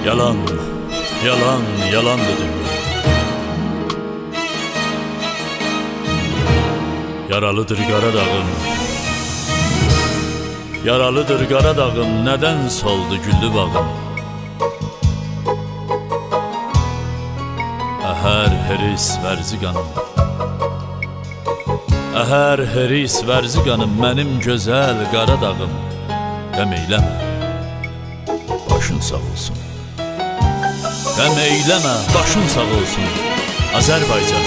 Yalan, yalan, yalan dedim. Yaralıdır Qaradağım, yaralıdır Qaradağım, nədən soldu güllü bağım? Əhər heris vərzi qanım, əhər heris vərzi qanım, mənim gözəl Qaradağım. Qəm eyləmə, başın sağ olsun. Qəm eyləmə, başın sağ olsun, Azərbaycan.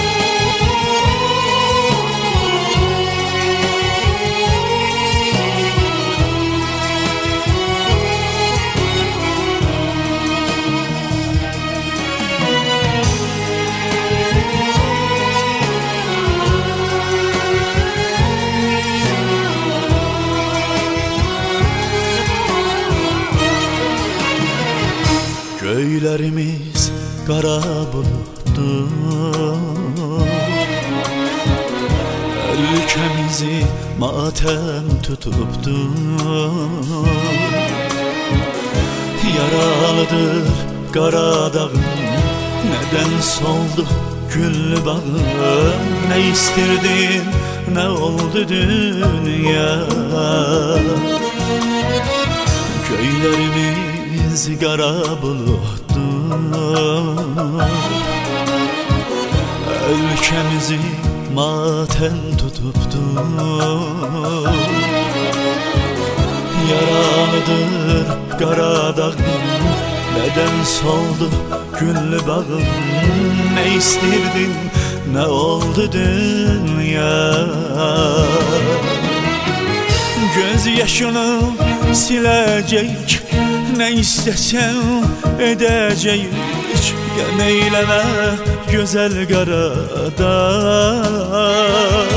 Göylərimiz qara bulutdur, ölkəmizi matəm tutubdur. Yaralıdır Qaradağım, nədən soldu güllü bağım? Nə istirdin, nə oldu dünya? Göylərimiz qara bulutdur, ölkəmizi matəm tutubdur. Yaralıdır Qaradağım, nədən soldu güllü bağım? Nə istirdin, nə oldu dünya? Göz yaşını siləcək, nə istəsən edəcəyik. Qəm eyləmə gözəl Qaradağ,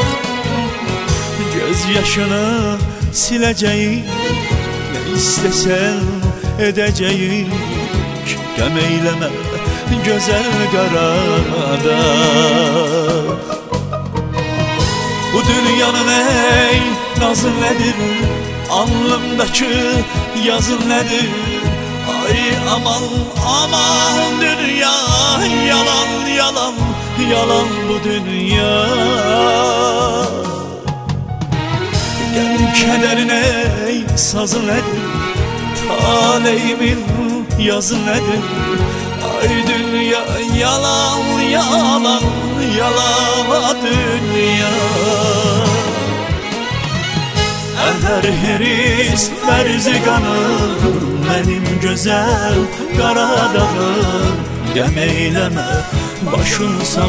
göz yaşını siləcəyik, nə istəsən edəcəyik. Qəm eyləmə gözəl Qaradağ. Bu dünyanın ey nazı nədir, alnımdakı yazı nədir? Ay aman aman dünya, yalan yalan yalan bu dünya. Qəm kədərin ey sazı nədir, taleyimin yazı nədir? Ay dünya yalan yalan yalan dünya. Əhər heris vərzi qanım, mənim gözəl Qaradağım. Qəm eyləmə, başın sağ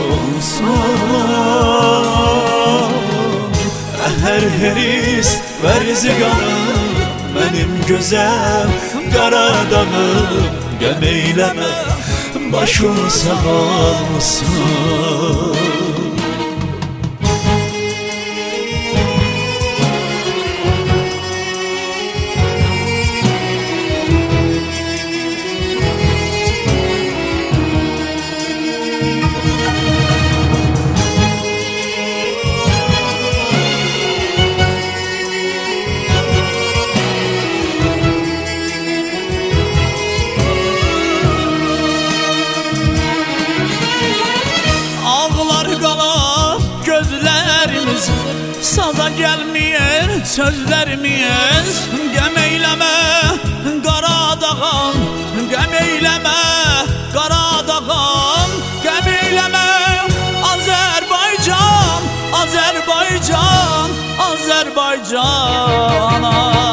olsun. Əhər heris vərzi qanım, mənim gözəl Qaradağım. Qəm eyləmə, başın sağ olsun. Gözlərimiz saza gəlməyər sözlərimiz. Qəm eyləmə Qaradağım, qəm eyləmə Qaradağım. Qəm eyləmə Azərbaycan, Azərbaycan, Azərbaycan.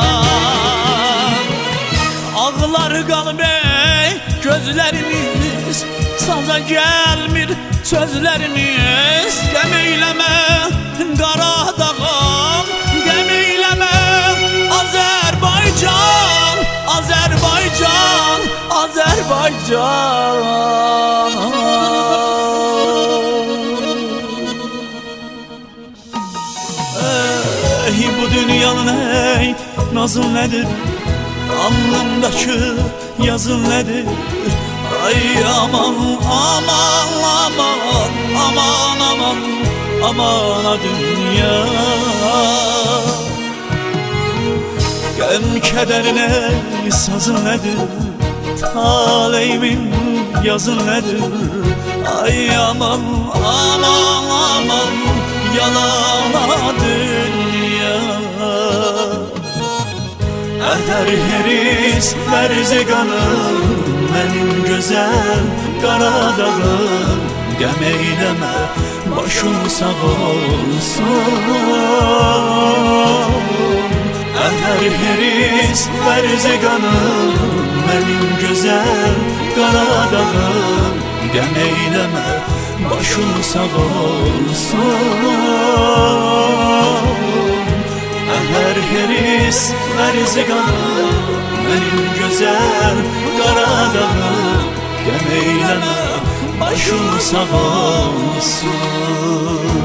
Ağlar qalıb ey gözlərimiz, saza gəlmir sözlərimiz. Qəm eyləmə Qaradağım, qəm eyləmə Azərbaycan, Azərbaycan, Azərbaycan. Ey bu dünyanın ey nazı nədir, alnımdakı yazı nədir? Ay aman aman aman aman aman aman dünya. Qəm kədərinə sazı nədir, Taleyimin yazın nedir? Ay aman aman aman, yalana dünya. Eder heris merziganım, benim güzel Karadağım. Gəm eyləmə, başın sağ olsun. Əhər heris merziganım, benim güzel Karadağım. Gəm eyləmə, başın sağ olsun. Əhər heris merziganım, benim güzel Karadağım. Gəm eyləmə, başın sağ olsun.